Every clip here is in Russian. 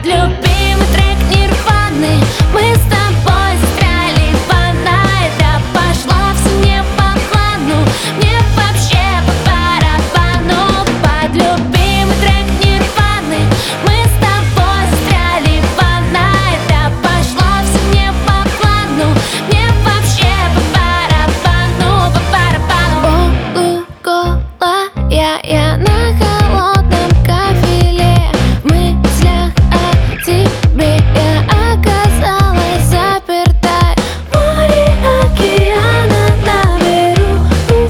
Под любимый трек Нирваны мы с тобой застряли в одной. Это пошло все не по плану, мне вообще по барабану. Под любимый трек Нирваны мы с тобой застряли в одной. Это пошло все не по плану, мне вообще по барабану, по барабану. Полуголая на холодном кафеле, в мыслях о тебе я оказалась заперта. Море океана на берегу,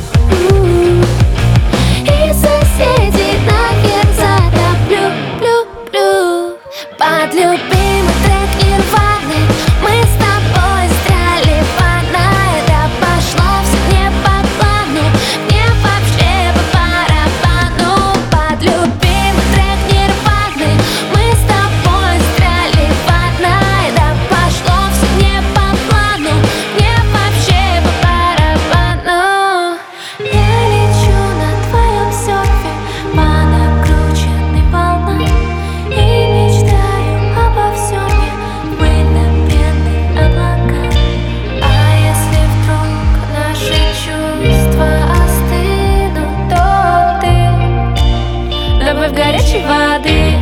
и соседей нахер затоплю, плю. Под любимый трек Нирваны мы с тобой застряли в одной. Это пошло все не по плану, мне вообще по барабану. Под любимый трек Нирваны мы с тобой застряли в одной. Это пошло все не по плану, мне вообще по барабану. Я лечу на твоем серфе по накрученным волнам и мечтаю обо всем я в пыльно-пенных облаках. А если вдруг наши чувства остынут, то ты добавь горячей воды.